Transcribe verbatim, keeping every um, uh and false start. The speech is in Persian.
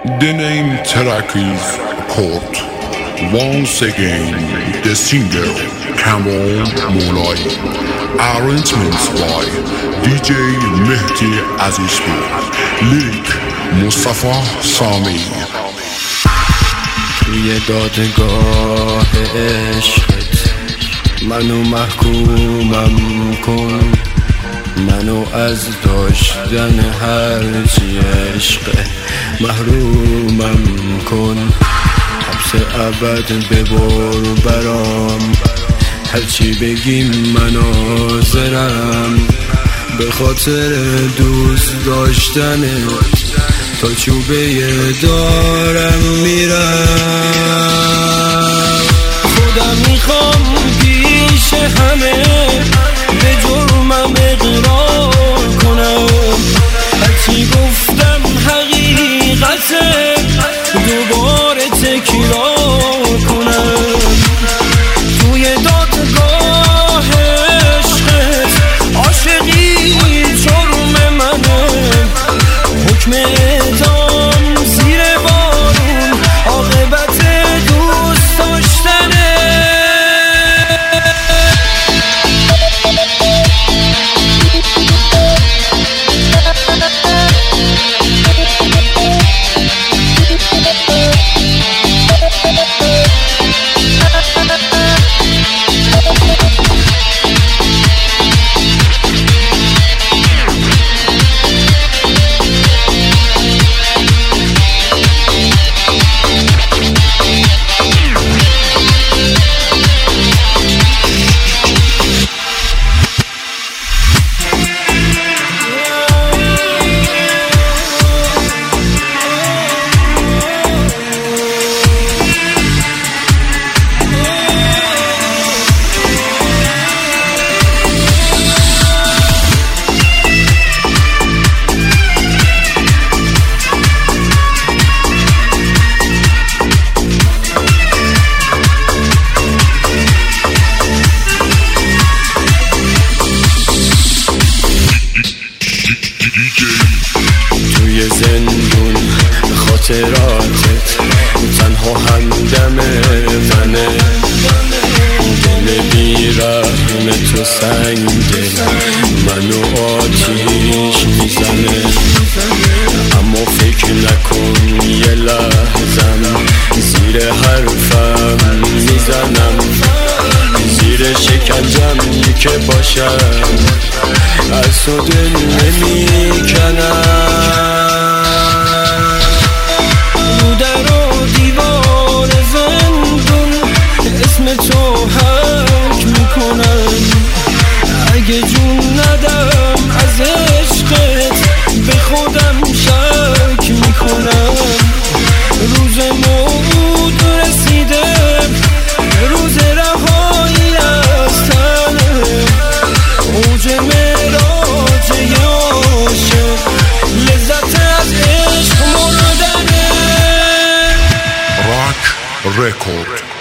The name track is Court. Once again, the singer Kamron Moulay. Arrangements by دی جی مهدی عزیزپور. لیریک مصطفی سامی. توی دادگاه عشقت منو محکومم کن، منو از داشتن هرچی عشق محرومم کن. حبس ابد ببر برام، هرچی بگی من حاضرم. به خاطر دوست داشتنت تا چوبه دارم میرم. خودم میخوام پیش همه به جرمم اقرار کنم. هرچی گفتم حقیقته، دوباره تکرار کنم. توی دادگاه عشقت عاشقی جرم منه، حکم اعدام زیر بارون عاقبت دوست داشتنه. توی زندون خاطراتت تنها همدم منه. دل بیرحم تو سنگ منو آتیش میزنه. اما فکر نکن یه لحظم زیر حرفم میزنم. زیر شکنجم که باشم از تو دل نمیکنم. رو در و دیوار زندون اسم تو حک میکنم. اگه جون ندم از عشقت به خودم شک میکنم. روز موعود رسیده، روز رهایی از تنه. اوج معراج عاشق، لذت از عشق مردنه. راک رکورد.